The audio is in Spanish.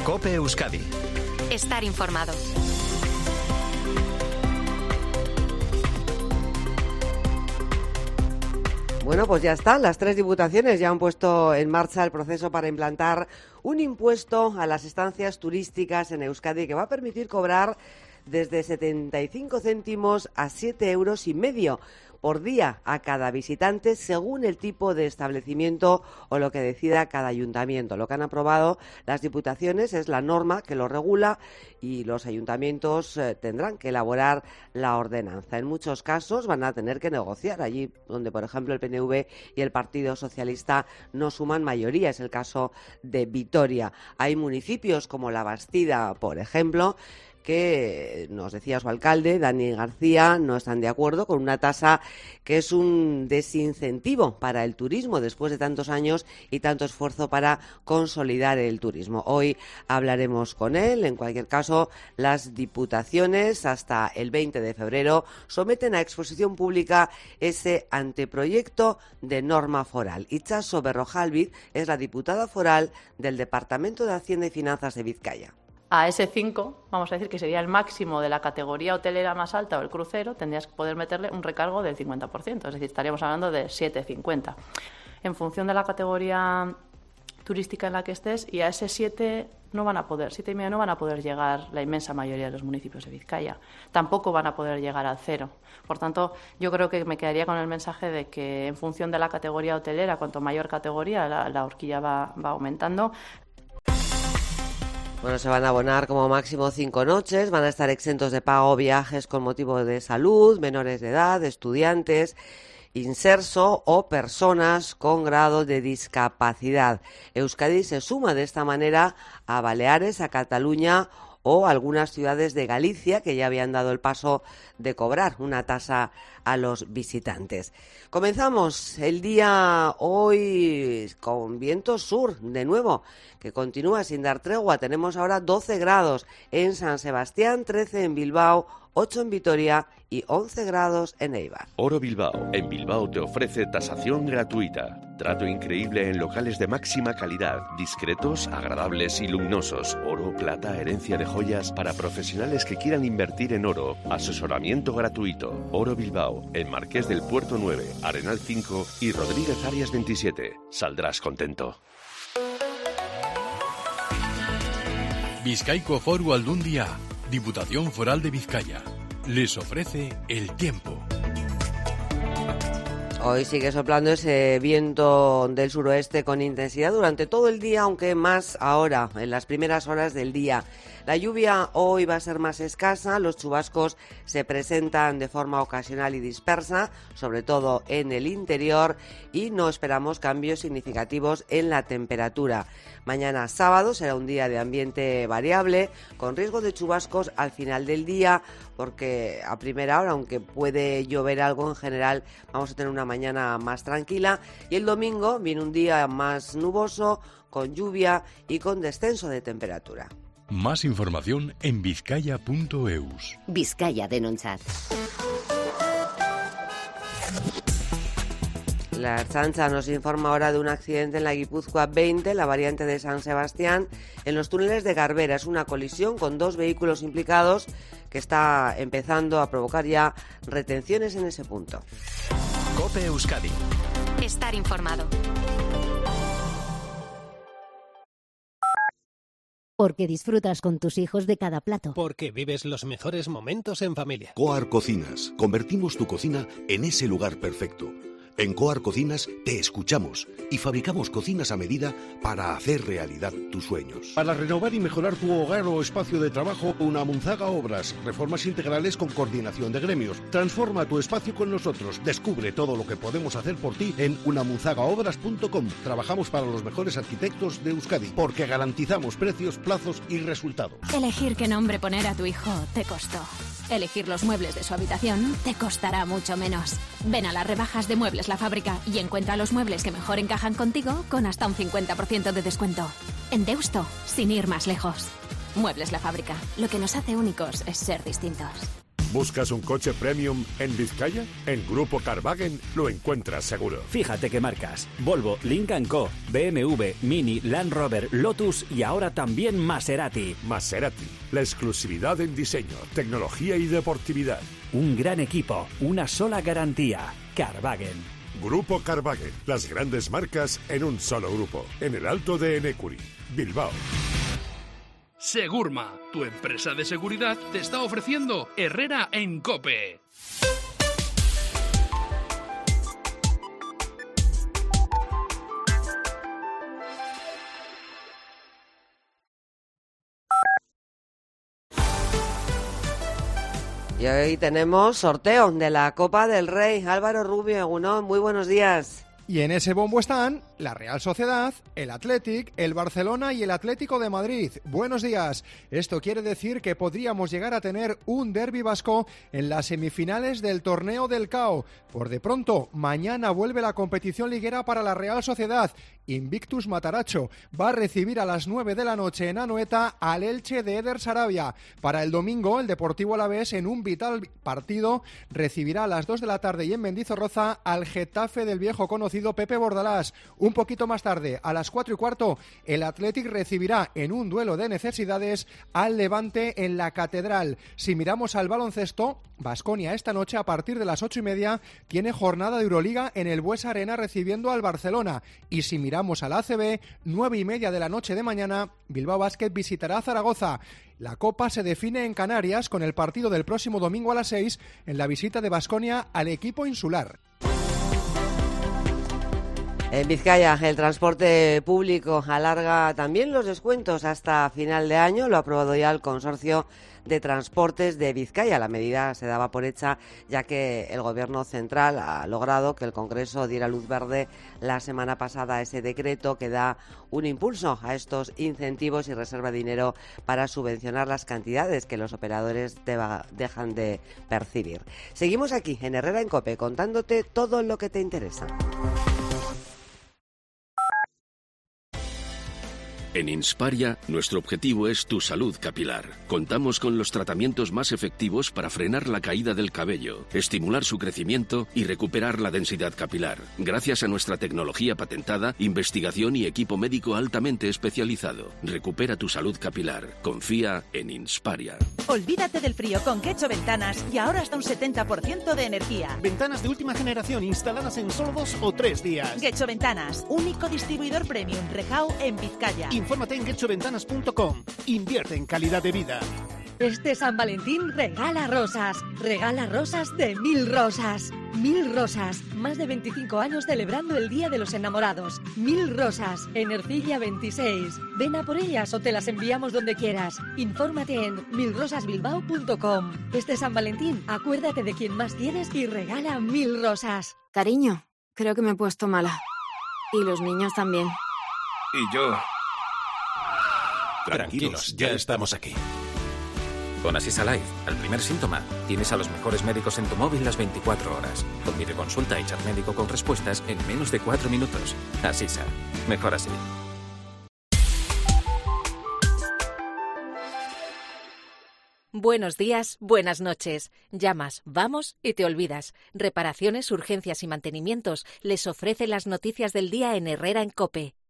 COPE Euskadi. Estar informado. Bueno, pues ya está. Las 3 diputaciones ya han puesto en marcha el proceso para implantar un impuesto a las estancias turísticas en Euskadi que va a permitir cobrar desde 75 céntimos a 7,5 euros por día a cada visitante, según el tipo de establecimiento o lo que decida cada ayuntamiento. Lo que han aprobado las diputaciones es la norma que lo regula y los ayuntamientos tendrán que elaborar la ordenanza. En muchos casos van a tener que negociar allí donde, por ejemplo, el PNV y el Partido Socialista no suman mayoría. Es el caso de Vitoria. Hay municipios como La Bastida, por ejemplo, que nos decía su alcalde, Dani García, no están de acuerdo con una tasa que es un desincentivo para el turismo después de tantos años y tanto esfuerzo para consolidar el turismo. Hoy hablaremos con él. En cualquier caso, las diputaciones hasta el 20 de febrero someten a exposición pública ese anteproyecto de norma foral. Itxaso Berrojalbiz es la diputada foral del Departamento de Hacienda y Finanzas de Vizcaya. A ese 5, vamos a decir que sería el máximo de la categoría hotelera más alta o el crucero, tendrías que poder meterle un recargo del 50%, es decir, estaríamos hablando de 7,50. En función de la categoría turística en la que estés, y a ese 7 no van a poder, 7,5 no van a poder llegar la inmensa mayoría de los municipios de Vizcaya. Tampoco van a poder llegar al 0. Por tanto, yo creo que me quedaría con el mensaje de que en función de la categoría hotelera, cuanto mayor categoría, la horquilla va aumentando. Bueno, se van a abonar como máximo 5 noches, van a estar exentos de pago viajes con motivo de salud, menores de edad, estudiantes, inserso o personas con grado de discapacidad. Euskadi se suma de esta manera a Baleares, a Cataluña o algunas ciudades de Galicia que ya habían dado el paso de cobrar una tasa a los visitantes. Comenzamos el día hoy con viento sur, de nuevo, que continúa sin dar tregua. Tenemos ahora 12 grados en San Sebastián, 13 en Bilbao, 8 en Vitoria y 11 grados en Eibar. Oro Bilbao. En Bilbao te ofrece tasación gratuita. Trato increíble en locales de máxima calidad, discretos, agradables y luminosos. Oro, plata, herencia de joyas para profesionales que quieran invertir en oro. Asesoramiento gratuito. Oro Bilbao. En Marqués del Puerto 9, Arenal 5 y Rodríguez Arias 27. Saldrás contento. Bizkaiko Foru Aldundia, Diputación Foral de Vizcaya, les ofrece el tiempo. Hoy sigue soplando ese viento del suroeste con intensidad durante todo el día, aunque más ahora, en las primeras horas del día. La lluvia hoy va a ser más escasa, los chubascos se presentan de forma ocasional y dispersa, sobre todo en el interior, y no esperamos cambios significativos en la temperatura. Mañana sábado será un día de ambiente variable, con riesgo de chubascos al final del día, porque a primera hora, aunque puede llover algo, en general vamos a tener una mañana más tranquila, y el domingo viene un día más nuboso, con lluvia y con descenso de temperatura. Más información en vizcaya.eus. Vizcaya denontzat. La Ertzaintza nos informa ahora de un accidente en la Guipúzcoa 20, la variante de San Sebastián, en los túneles de Garbera. Es una colisión con 2 vehículos implicados que está empezando a provocar ya retenciones en ese punto. COPE Euskadi. Estar informado. Porque disfrutas con tus hijos de cada plato. Porque vives los mejores momentos en familia. Coar Cocinas. Convertimos tu cocina en ese lugar perfecto. En Coar Cocinas te escuchamos y fabricamos cocinas a medida para hacer realidad tus sueños. Para renovar y mejorar tu hogar o espacio de trabajo, Unamunzaga Obras. Reformas integrales con coordinación de gremios. Transforma tu espacio con nosotros. Descubre todo lo que podemos hacer por ti en unamunzagaobras.com. Trabajamos para los mejores arquitectos de Euskadi porque garantizamos precios, plazos y resultados. Elegir qué nombre poner a tu hijo te costó. Elegir los muebles de su habitación te costará mucho menos. Ven a las rebajas de Muebles La Fábrica y encuentra los muebles que mejor encajan contigo con hasta un 50% de descuento. En Deusto, sin ir más lejos. Muebles La Fábrica. Lo que nos hace únicos es ser distintos. ¿Buscas un coche premium en Vizcaya? En Grupo Carwagen lo encuentras seguro. Fíjate qué marcas: Volvo, Lynk & Co, BMW, Mini, Land Rover, Lotus y ahora también Maserati. Maserati, la exclusividad en diseño, tecnología y deportividad. Un gran equipo, una sola garantía. Carwagen. Grupo Carwagen, las grandes marcas en un solo grupo. En el Alto de Enecuri, Bilbao. Segurma, tu empresa de seguridad, te está ofreciendo Herrera en COPE. Y hoy tenemos sorteo de la Copa del Rey. Álvaro Rubio, Egunon, muy buenos días. Y en ese bombo están la Real Sociedad, el Athletic, el Barcelona y el Atlético de Madrid. Buenos días. Esto quiere decir que podríamos llegar a tener un derbi vasco en las semifinales del torneo del CAO. Por de pronto, mañana vuelve la competición liguera para la Real Sociedad. Invictus Mataracho va a recibir a las 9 de la noche en Anoeta al Elche de Eder Sarabia. Para el domingo, el Deportivo Alavés, en un vital partido, recibirá a las 2 de la tarde y en Mendizorroza al Getafe del viejo conocido Pepe Bordalás. Un poquito más tarde, a las 4:15, el Athletic recibirá en un duelo de necesidades al Levante en la Catedral. Si miramos al baloncesto, Baskonia esta noche a partir de las 8:30 tiene jornada de Euroliga en el Buesa Arena recibiendo al Barcelona. Y si miramos a la ACB, 9:30 de la noche de mañana, Bilbao Basket visitará a Zaragoza. La Copa se define en Canarias con el partido del próximo domingo a las 6 en la visita de Baskonia al equipo insular. En Vizcaya, el transporte público alarga también los descuentos hasta final de año. Lo ha aprobado ya el Consorcio de Transportes de Vizcaya. La medida se daba por hecha ya que el Gobierno central ha logrado que el Congreso diera luz verde la semana pasada a ese decreto que da un impulso a estos incentivos y reserva dinero para subvencionar las cantidades que los operadores dejan de percibir. Seguimos aquí en Herrera en COPE contándote todo lo que te interesa. En Insparia, nuestro objetivo es tu salud capilar. Contamos con los tratamientos más efectivos para frenar la caída del cabello, estimular su crecimiento y recuperar la densidad capilar. Gracias a nuestra tecnología patentada, investigación y equipo médico altamente especializado. Recupera tu salud capilar. Confía en Insparia. Olvídate del frío con Quecho Ventanas y ahora hasta un 70% de energía. Ventanas de última generación instaladas en solo 2 o 3 días. Quecho Ventanas, único distribuidor premium Rejao en Vizcaya. Infórmate en quechoventanas.com. Invierte en calidad de vida. Este San Valentín regala rosas. Regala rosas de 1000 rosas. 1000 rosas. Más de 25 años celebrando el Día de los Enamorados. 1000 rosas. En Ercilla 26. Ven a por ellas o te las enviamos donde quieras. Infórmate en 1000rosasbilbao.com. Este San Valentín, acuérdate de quien más quieres y regala 1000 rosas. Cariño, creo que me he puesto mala. Y los niños también. Y yo... Tranquilos, ya estamos aquí. Con Asisa Life, al primer síntoma, tienes a los mejores médicos en tu móvil las 24 horas. Con videoconsulta y chat médico con respuestas en menos de 4 minutos. Asisa, mejor así. Buenos días, buenas noches. Llamas, vamos y te olvidas. Reparaciones, urgencias y mantenimientos les ofrece las noticias del día en Herrera en COPE.